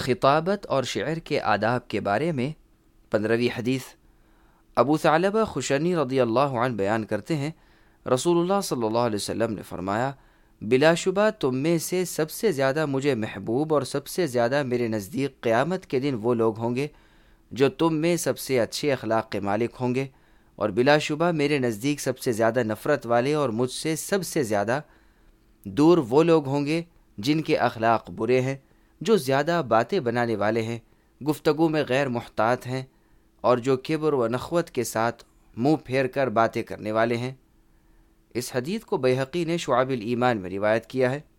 खिताबत और शि'r के आदाब के बारे में 15वीं हदीस। अबू सालबा खुशनी रज़ियल्लाहु अन्हु बयान करते हैं, रसूलुल्लाह सल्लल्लाहु अलैहि वसल्लम ने फरमाया, बिलाशुबा तुम में से सबसे ज़्यादा मुझे महबूब और सबसे ज़्यादा मेरे नज़दीक क़यामत के दिन वो लोग होंगे जो तुम में सबसे अच्छे अखलाक के मालिक होंगे, और बिलाशुबा मेरे नज़दीक सबसे ज़्यादा नफ़रत वाले और मुझसे सबसे ज़्यादा दूर वो लोग होंगे जिनके अखलाक बुरे हैं, जो ज़्यादा बातें बनाने वाले हैं, गुफ्तगू में गैर मुहतात हैं, और जो किब्र व नख़वत के साथ मुँह फेर कर बातें करने वाले हैं। इस हदीस को बैहक़ी ने शुअबुल ईमान में रिवायत किया है।